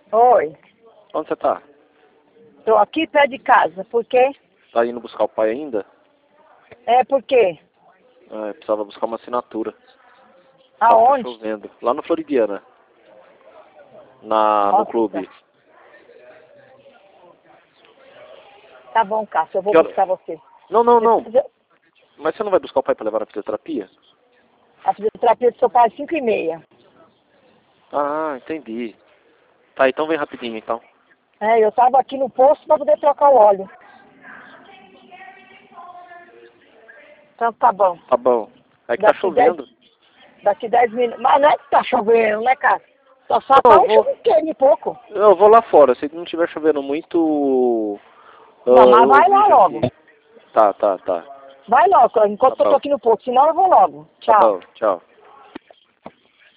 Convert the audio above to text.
Oi, Onde você tá? tô aqui perto de casa. Por quê? Tá indo buscar o pai ainda? É por quê? Ah, eu precisava buscar uma assinatura. Aonde? Tá chovendo. Lá no Floridiana. No Nossa. clube. Tá bom, Cássio, eu vou Que hora? buscar você. Não, não, Você não. precisa- Mas você não vai buscar o pai pra levar na fisioterapia? A fisioterapia do seu pai é 5h30. Ah, entendi. Tá, então vem rapidinho então. É, eu tava aqui no posto pra poder trocar o óleo. Então tá bom. Tá bom. É que tá Daqui 10, chovendo. daqui 10 minutos. Mas não é que tá chovendo, né, Cássio? Só Não, tá eu um vou. chuveiro pouco. Eu vou lá fora. Se não estiver chovendo muito, Não, mas eu vai lá vejo logo. aqui. Tá, tá, tá. Vai logo, enquanto Tá eu tô bom. aqui no posto. Senão eu vou logo. Tá Tchau. bom, tchau.